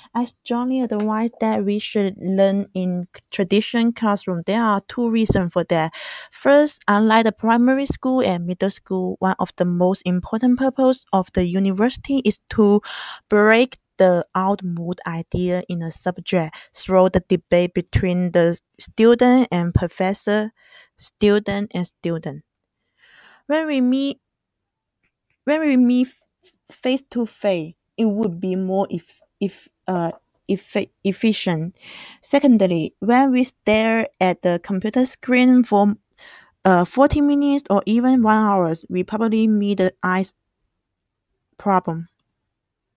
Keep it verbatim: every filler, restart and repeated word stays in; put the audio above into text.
I strongly advise that we should learn in traditional classroom. There are two reasons for that. First, unlike the primary school and middle school, one of the most important purpose of the university is to break the outmoded idea in a subject through the debate between the student and professor, student and student. When we meet when we meet face to face, it would be more if if uh effe- efficient. Secondly, when we stare at the computer screen for uh forty minutes or even one hour, we probably meet the eyes problem.